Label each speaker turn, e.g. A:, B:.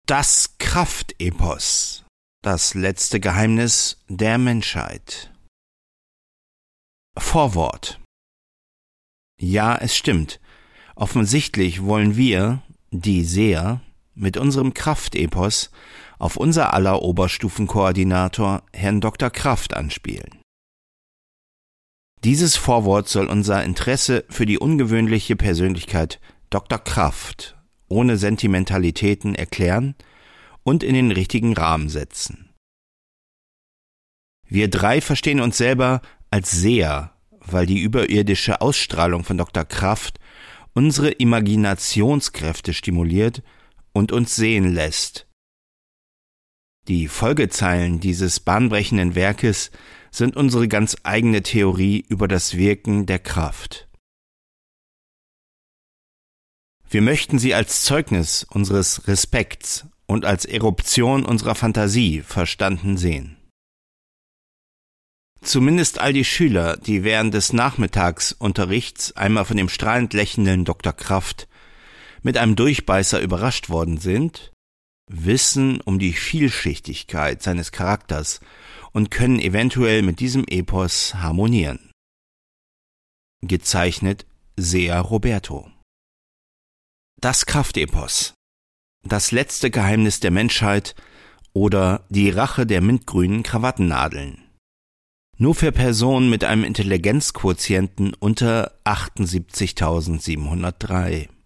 A: Das Kraftepos, das letzte Geheimnis der Menschheit. Vorwort. Ja, es stimmt. Offensichtlich wollen wir, die Seher, mit unserem Kraftepos auf unser aller Oberstufenkoordinator, Herrn Dr. Kraft, anspielen. Dieses Vorwort soll unser Interesse für die ungewöhnliche Persönlichkeit Dr. Kraft ohne Sentimentalitäten erklären und in den richtigen Rahmen setzen. Wir drei verstehen uns selber als Seher, weil die überirdische Ausstrahlung von Dr. Kraft unsere Imaginationskräfte stimuliert und uns sehen lässt. Die Folgezeilen dieses bahnbrechenden Werkes sind unsere ganz eigene Theorie über das Wirken der Kraft. Wir möchten sie als Zeugnis unseres Respekts und als Eruption unserer Fantasie verstanden sehen. Zumindest all die Schüler, die während des Nachmittagsunterrichts einmal von dem strahlend lächelnden Dr. Kraft mit einem Durchbeißer überrascht worden sind, wissen um die Vielschichtigkeit seines Charakters und können eventuell mit diesem Epos harmonieren. Gezeichnet Seher Roberto. Das Kraftepos, das letzte Geheimnis der Menschheit oder die Rache der mintgrünen Krawattennadeln. Nur für Personen mit einem Intelligenzquotienten unter 78.703.